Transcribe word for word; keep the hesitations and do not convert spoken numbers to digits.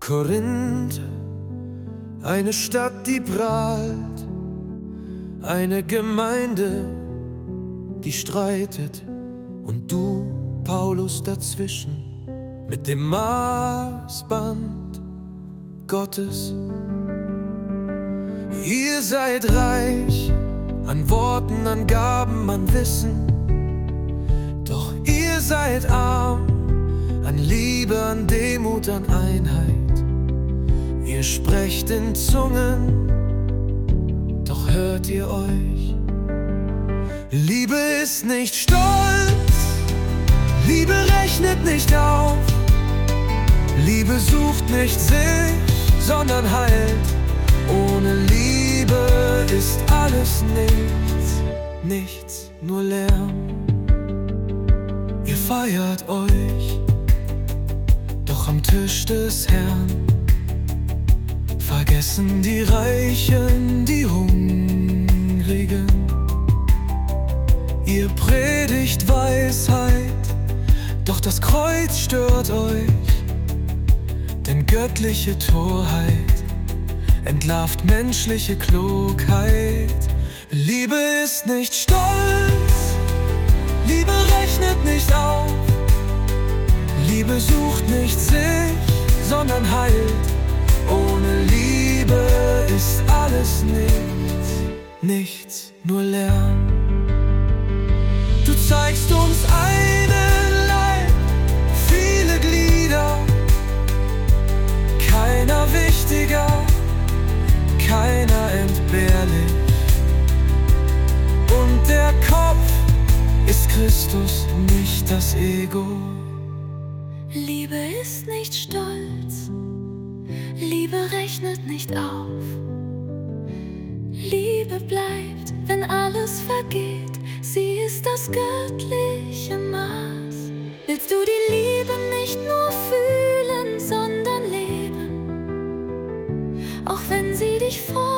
Korinth, eine Stadt, die prahlt, eine Gemeinde, die streitet, und du, Paulus, dazwischen, mit dem Maßband Gottes. Ihr seid reich an Worten, an Gaben, an Wissen, doch ihr seid arm an Liebe, an Demut, an Einheit. Ihr sprecht in Zungen, doch hört ihr euch? Liebe ist nicht stolz, Liebe rechnet nicht auf, Liebe sucht nicht sich, sondern heilt. Ohne Liebe ist alles nichts, nichts, nur Lärm. Ihr feiert euch, doch am Tisch des Herrn vergessen die Reichen die Hungrigen. Ihr predigt Weisheit, doch das Kreuz stört euch, denn göttliche Torheit entlarvt menschliche Klugheit. Liebe ist nicht stolz, Liebe rechnet nicht auf, Liebe sucht nicht sich, sondern heilt. Ohne Liebe ist alles nichts, nichts, nur Lärm. Du zeigst uns einen Leib, viele Glieder, keiner wichtiger, keiner entbehrlich. Und der Kopf ist Christus, nicht das Ego. Liebe ist nicht stolz, Liebe rechnet nicht auf, Liebe bleibt, wenn alles vergeht, sie ist das göttliche Maß. Willst du die Liebe nicht nur fühlen, sondern leben, auch wenn sie dich freut?